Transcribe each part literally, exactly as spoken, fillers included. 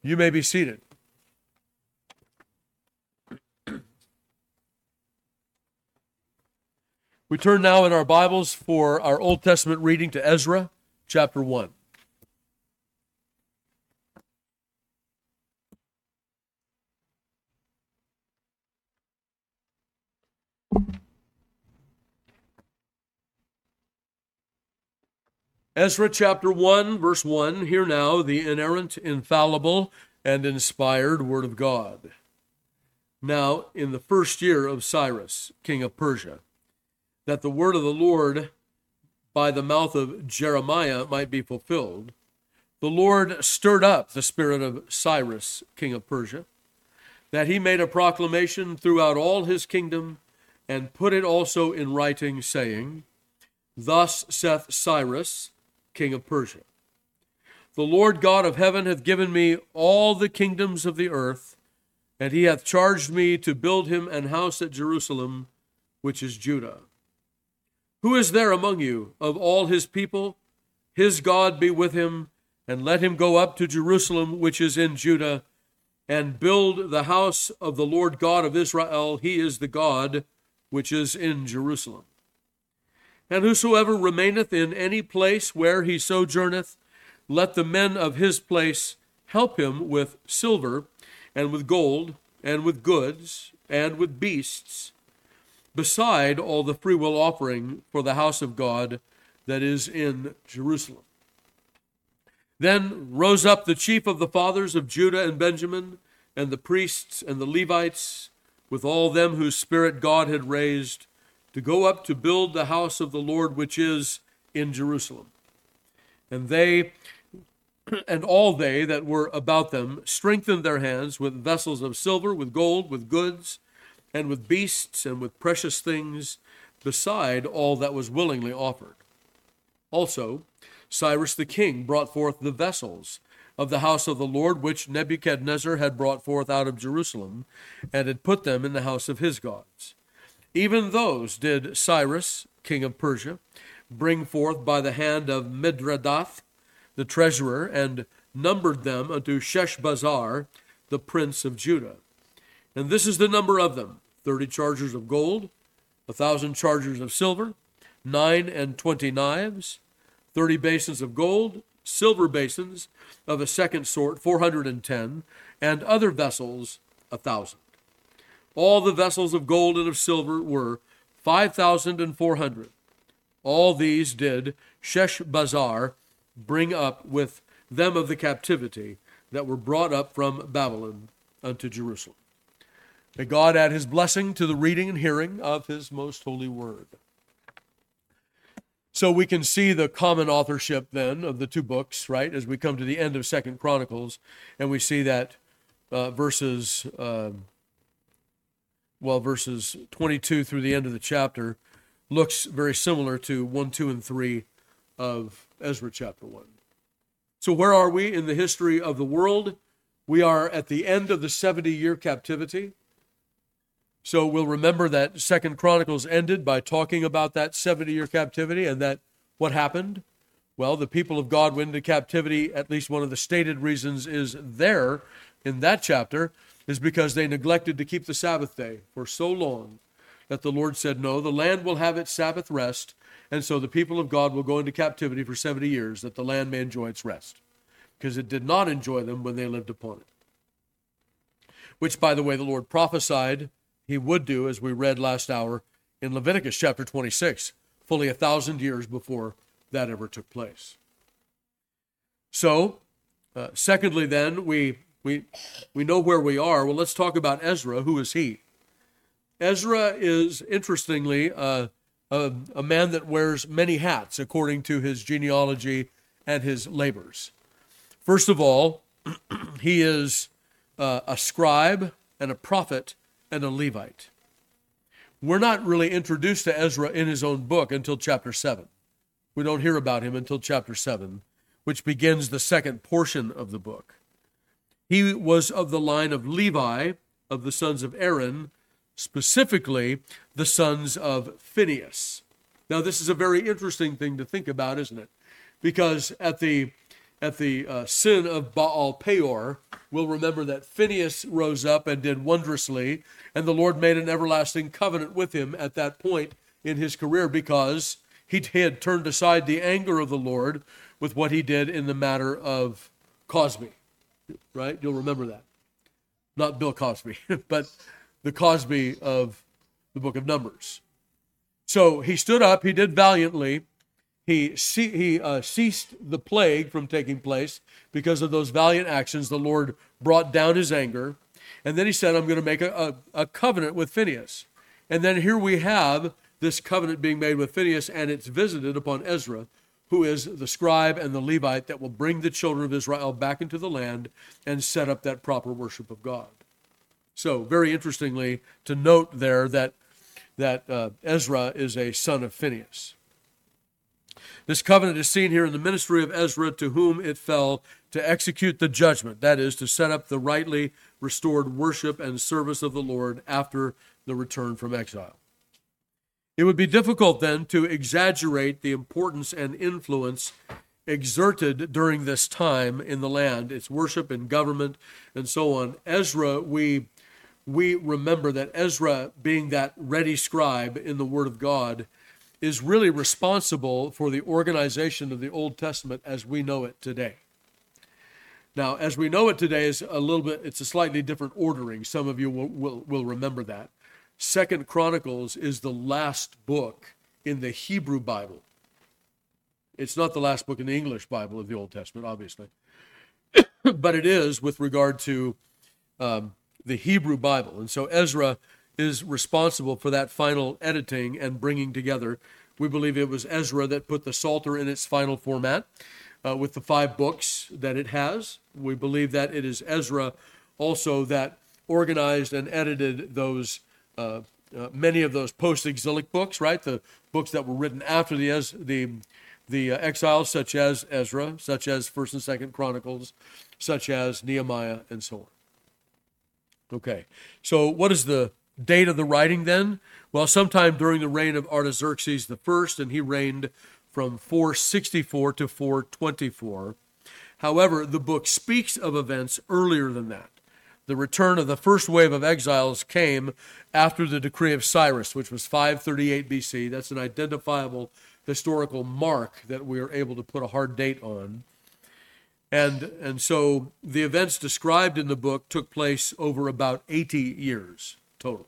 You may be seated. We turn now in our Bibles for our Old Testament reading to Ezra, chapter one. Ezra chapter one, verse one, hear now the inerrant, infallible, and inspired word of God. Now, in the first year of Cyrus, king of Persia, that the word of the Lord by the mouth of Jeremiah might be fulfilled, the Lord stirred up the spirit of Cyrus, king of Persia, that he made a proclamation throughout all his kingdom, and put it also in writing, saying, Thus saith Cyrus, king of Persia, The Lord God of heaven hath given me all the kingdoms of the earth, and he hath charged me to build him an house at Jerusalem, which is Judah. Who is there among you of all his people? His God be with him, and let him go up to Jerusalem, which is in Judah, and build the house of the Lord God of Israel. He is the God which is in Jerusalem. And whosoever remaineth in any place where he sojourneth, let the men of his place help him with silver, and with gold, and with goods, and with beasts, beside all the freewill offering for the house of God that is in Jerusalem. Then rose up the chief of the fathers of Judah and Benjamin, and the priests and the Levites, with all them whose spirit God had raised, to go up to build the house of the Lord which is in Jerusalem. And they, and all they that were about them, strengthened their hands with vessels of silver, with gold, with goods, and with beasts, and with precious things, beside all that was willingly offered. Also, Cyrus the king brought forth the vessels of the house of the Lord, which Nebuchadnezzar had brought forth out of Jerusalem, and had put them in the house of his gods. Even those did Cyrus, king of Persia, bring forth by the hand of Midradath, the treasurer, and numbered them unto Sheshbazzar, the prince of Judah. And this is the number of them, thirty chargers of gold, a thousand chargers of silver, nine and twenty knives, thirty basins of gold, silver basins of a second sort, four hundred and ten, and other vessels, a thousand. All the vessels of gold and of silver were five thousand and four hundred. All these did Sheshbazzar bring up with them of the captivity that were brought up from Babylon unto Jerusalem. May God add his blessing to the reading and hearing of his most holy word. So we can see the common authorship then of the two books, right, as we come to the end of Second Chronicles, and we see that uh, verses... Uh, well, verses twenty-two through the end of the chapter looks very similar to one, two, and three of Ezra chapter one. So where are we in the history of the world? We are at the end of the seventy-year captivity. So we'll remember that Second Chronicles ended by talking about that seventy-year captivity and that what happened? Well, the people of God went into captivity. At least one of the stated reasons is there in that chapter is because they neglected to keep the Sabbath day for so long that the Lord said, no, the land will have its Sabbath rest, and so the people of God will go into captivity for seventy years that the land may enjoy its rest, because it did not enjoy them when they lived upon it. Which, by the way, the Lord prophesied he would do, as we read last hour in Leviticus chapter twenty-six, fully a thousand years before that ever took place. So, uh, secondly then, we We we know where we are. Well, let's talk about Ezra. Who is he? Ezra is, interestingly, uh, a, a man that wears many hats according to his genealogy and his labors. First of all, he is uh, a scribe and a prophet and a Levite. We're not really introduced to Ezra in his own book until chapter seven. We don't hear about him until chapter seven, which begins the second portion of the book. He was of the line of Levi, of the sons of Aaron, specifically the sons of Phinehas. Now, this is a very interesting thing to think about, isn't it? Because at the at the uh, sin of Baal Peor, we'll remember that Phinehas rose up and did wondrously, and the Lord made an everlasting covenant with him at that point in his career because he had turned aside the anger of the Lord with what he did in the matter of Cosby, right? You'll remember that. Not Bill Cosby, but the Cosby of the book of Numbers. So he stood up, he did valiantly. He, ce- he uh, ceased the plague from taking place because of those valiant actions. The Lord brought down his anger. And then he said, I'm going to make a, a, a covenant with Phinehas. And then here we have this covenant being made with Phinehas, and it's visited upon Ezra, who is the scribe and the Levite that will bring the children of Israel back into the land and set up that proper worship of God. So very interestingly to note there that, that uh, Ezra is a son of Phinehas. This covenant is seen here in the ministry of Ezra, to whom it fell to execute the judgment, that is, to set up the rightly restored worship and service of the Lord after the return from exile. It would be difficult then to exaggerate the importance and influence exerted during this time in the land, its worship and government and so on. Ezra, we, we remember that Ezra, being that ready scribe in the Word of God, is really responsible for the organization of the Old Testament as we know it today. Now, as we know it today is a little bit, it's a slightly different ordering. Some of you will, will, will remember that. Second Chronicles is the last book in the Hebrew Bible. It's not the last book in the English Bible of the Old Testament, obviously. But it is with regard to um, the Hebrew Bible. And so Ezra is responsible for that final editing and bringing together. We believe it was Ezra that put the Psalter in its final format uh, with the five books that it has. We believe that it is Ezra also that organized and edited those uh, uh, many of those post-exilic books, right? The books that were written after the the the uh, exiles, such as Ezra, such as First and Second Chronicles, such as Nehemiah, and so on. Okay, so what is the date of the writing then? Well, sometime during the reign of Artaxerxes the First, and he reigned from four sixty-four to four twenty-four. However, the book speaks of events earlier than that. The return of the first wave of exiles came after the decree of Cyrus, which was five thirty-eight B C. That's an identifiable historical mark that we are able to put a hard date on. And, and so the events described in the book took place over about eighty years total.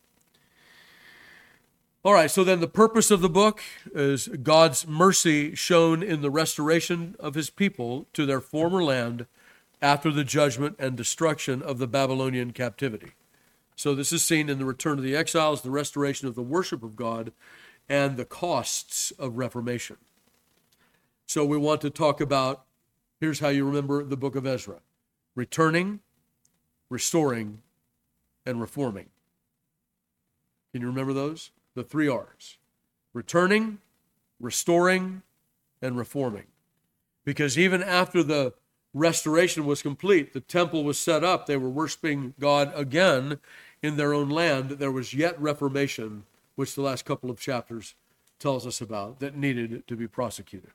All right, so then the purpose of the book is God's mercy shown in the restoration of his people to their former land after the judgment and destruction of the Babylonian captivity. So this is seen in the return of the exiles, the restoration of the worship of God, and the costs of reformation. So we want to talk about, here's how you remember the book of Ezra: returning, restoring, and reforming. Can you remember those? The three R's. Returning, restoring, and reforming. Because even after the restoration was complete, the temple was set up, they were worshiping God again in their own land, there was yet reformation, which the last couple of chapters tells us about, that needed to be prosecuted.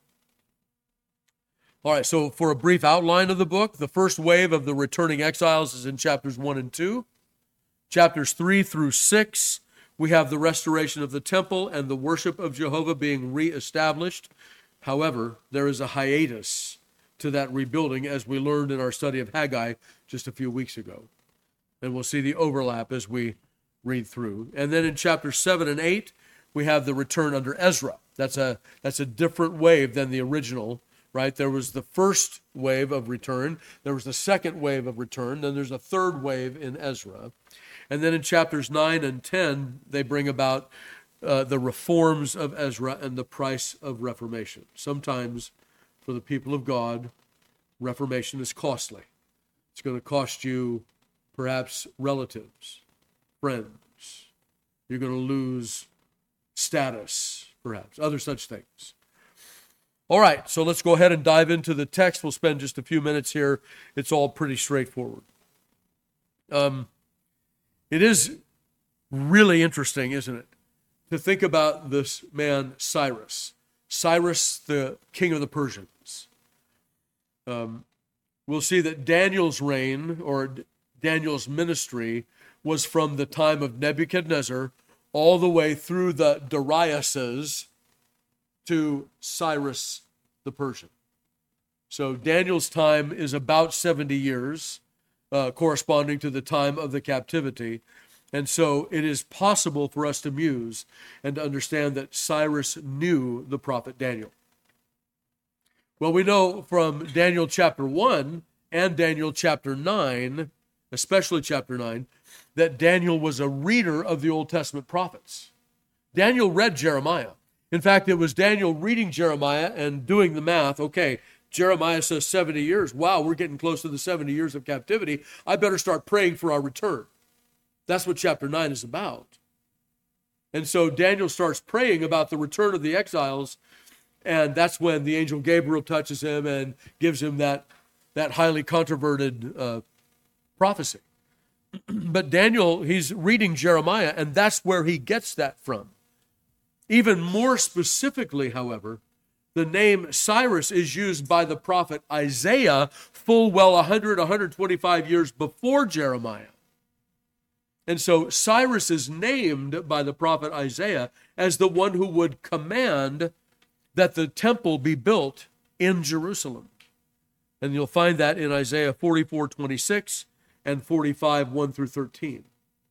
All right, so for a brief outline of the book, the first wave of the returning exiles is in chapters one and two. Chapters three through six, we have the restoration of the temple and the worship of Jehovah being reestablished. However, there is a hiatus to that rebuilding, as we learned in our study of Haggai just a few weeks ago. And we'll see the overlap as we read through. And then in chapters seven and eight, we have the return under Ezra. That's a, that's a different wave than the original, right? There was the first wave of return. There was the second wave of return. Then there's a third wave in Ezra. And then in chapters nine and ten, they bring about uh, the reforms of Ezra and the price of reformation. Sometimes for the people of God, reformation is costly. It's going to cost you perhaps relatives, friends. You're going to lose status, perhaps, other such things. All right, so let's go ahead and dive into the text. We'll spend just a few minutes here. It's all pretty straightforward. Um, it is really interesting, isn't it, to think about this man, Cyrus. Cyrus, the king of the Persians. um, we'll see that Daniel's reign, or Daniel's ministry, was from the time of Nebuchadnezzar all the way through the Dariuses to Cyrus the Persian. So Daniel's time is about seventy years, uh, corresponding to the time of the captivity. And so it is possible for us to muse and to understand that Cyrus knew the prophet Daniel. Well, we know from Daniel chapter one and Daniel chapter nine, especially chapter nine, that Daniel was a reader of the Old Testament prophets. Daniel read Jeremiah. In fact, it was Daniel reading Jeremiah and doing the math. Okay, Jeremiah says seventy years. Wow, we're getting close to the seventy years of captivity. I better start praying for our return. That's what chapter nine is about. And so Daniel starts praying about the return of the exiles, and that's when the angel Gabriel touches him and gives him that, that highly controverted uh, prophecy. But Daniel, he's reading Jeremiah, and that's where he gets that from. Even more specifically, however, the name Cyrus is used by the prophet Isaiah full well one hundred, one hundred twenty-five years before Jeremiah. And so Cyrus is named by the prophet Isaiah as the one who would command that the temple be built in Jerusalem. And you'll find that in Isaiah forty-four twenty-six and forty-five one through thirteen.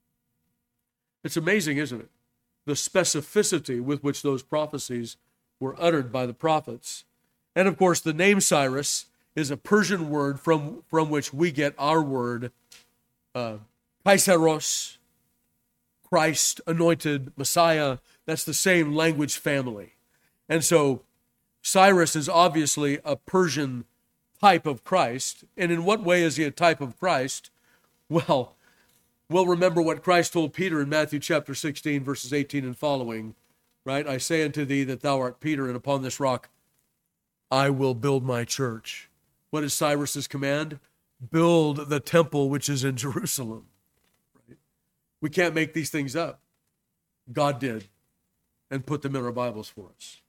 It's amazing, isn't it? The specificity with which those prophecies were uttered by the prophets. And of course, the name Cyrus is a Persian word from, from which we get our word uh, Kaiseros, Christ, anointed, Messiah. That's the same language family. And so Cyrus is obviously a Persian type of Christ. And in what way is he a type of Christ? Well, we'll remember what Christ told Peter in Matthew chapter sixteen, verses eighteen and following, right? I say unto thee that thou art Peter, and upon this rock I will build my church. What is Cyrus's command? Build the temple which is in Jerusalem. Right? We can't make these things up. God did, and put them in our Bibles for us.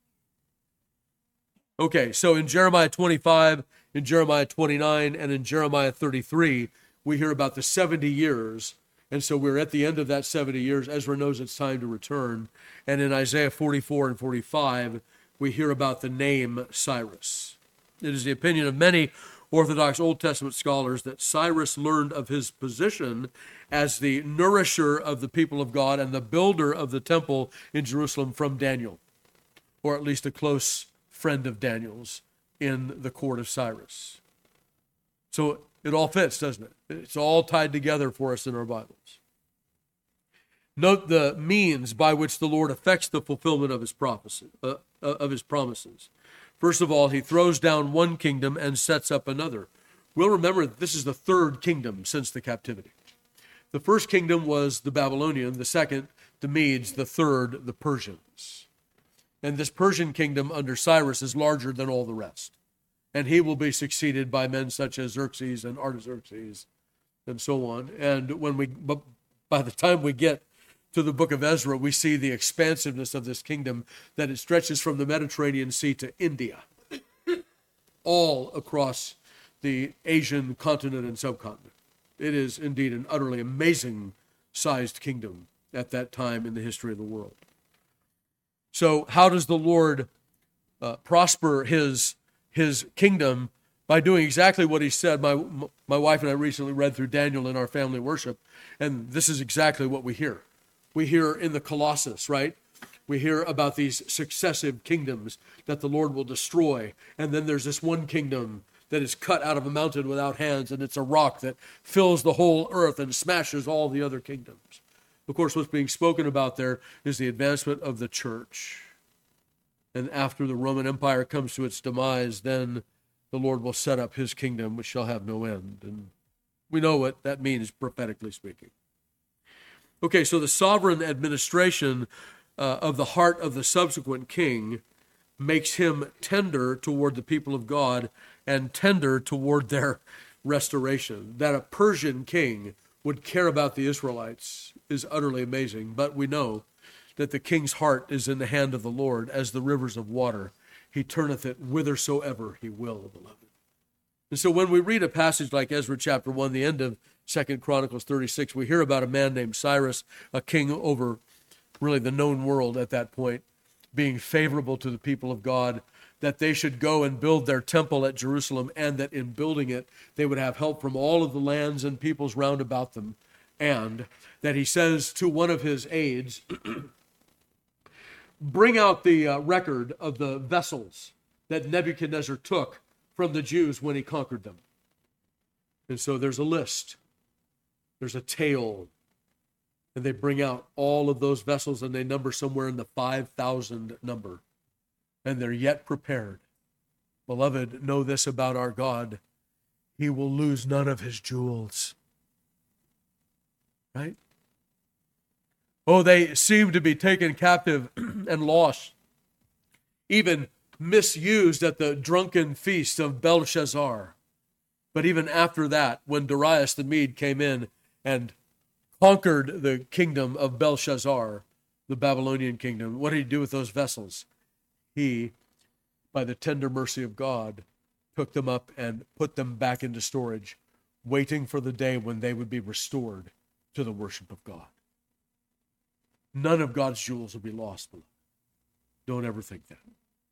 Okay, so in Jeremiah twenty-five, in Jeremiah twenty-nine, and in Jeremiah thirty-three, we hear about the seventy years. And so we're at the end of that seventy years. Ezra knows it's time to return. And in Isaiah forty-four and forty-five, we hear about the name Cyrus. It is the opinion of many Orthodox Old Testament scholars that Cyrus learned of his position as the nourisher of the people of God and the builder of the temple in Jerusalem from Daniel, or at least a close friend of Daniel's in the court of Cyrus. So it all fits, doesn't it? It's all tied together for us in our Bibles. Note the means by which the Lord effects the fulfillment of his prophecy, uh, of his promises. First of all, he throws down one kingdom and sets up another. We'll remember that this is the third kingdom since the captivity. The first kingdom was the Babylonian, the second, the Medes, the third, the Persians. And this Persian kingdom under Cyrus is larger than all the rest. And he will be succeeded by men such as Xerxes and Artaxerxes and so on. And when we, by the time we get to the book of Ezra, we see the expansiveness of this kingdom, that it stretches from the Mediterranean Sea to India, all across the Asian continent and subcontinent. It is indeed an utterly amazing sized kingdom at that time in the history of the world. So how does the Lord uh, prosper his his kingdom? By doing exactly what he said. My my wife and I recently read through Daniel in our family worship, and this is exactly what we hear. We hear in the Colossus, right? We hear about these successive kingdoms that the Lord will destroy, and then there's this one kingdom that is cut out of a mountain without hands, and it's a rock that fills the whole earth and smashes all the other kingdoms. Of course, what's being spoken about there is the advancement of the church. And after the Roman Empire comes to its demise, then the Lord will set up his kingdom, which shall have no end. And we know what that means, prophetically speaking. Okay, so the sovereign administration uh, of the heart of the subsequent king makes him tender toward the people of God and tender toward their restoration. That a Persian king would care about the Israelites is utterly amazing, but we know that the king's heart is in the hand of the Lord as the rivers of water. He turneth it whithersoever he will, beloved. And so when we read a passage like Ezra chapter one, the end of Second Chronicles thirty-six, we hear about a man named Cyrus, a king over really the known world at that point, being favorable to the people of God, that they should go and build their temple at Jerusalem, and that in building it, they would have help from all of the lands and peoples round about them. And that he says to one of his aides, bring out the uh, record of the vessels that Nebuchadnezzar took from the Jews when he conquered them. And so there's a list. There's a tale. And they bring out all of those vessels, and they number somewhere in the five thousand number. And they're yet prepared. Beloved, know this about our God. He will lose none of his jewels. Right? Oh, they seem to be taken captive and lost, even misused at the drunken feast of Belshazzar. But even after that, when Darius the Mede came in and conquered the kingdom of Belshazzar, the Babylonian kingdom, what did he do with those vessels? He, by the tender mercy of God, took them up and put them back into storage, waiting for the day when they would be restored to the worship of God. None of God's jewels will be lost, beloved. Don't ever think that.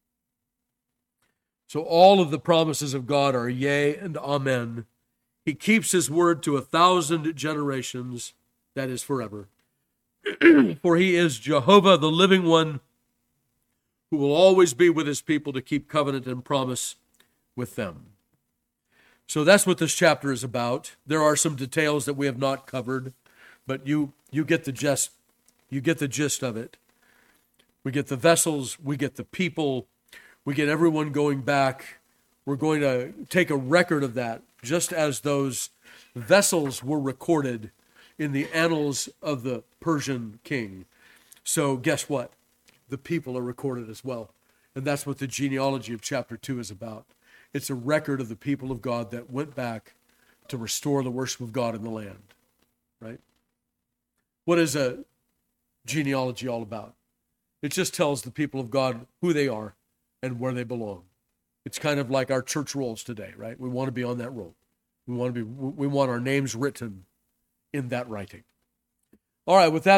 So all of the promises of God are yea and amen. He keeps his word to a thousand generations, that is forever. For he is Jehovah, the living one, who will always be with his people to keep covenant and promise with them. So that's what this chapter is about. There are some details that we have not covered, but you you get the gist, you get the gist of it. We get the vessels, we get the people, we get everyone going back. We're going to take a record of that, just as those vessels were recorded in the annals of the Persian king. So guess what? The people are recorded as well. And that's what the genealogy of chapter two is about. It's a record of the people of God that went back to restore the worship of God in the land, right? What is a genealogy all about? It just tells the people of God who they are and where they belong. It's kind of like our church rolls today, right? We want to be on that roll. We want to be, we want our names written in that writing. All right, with that,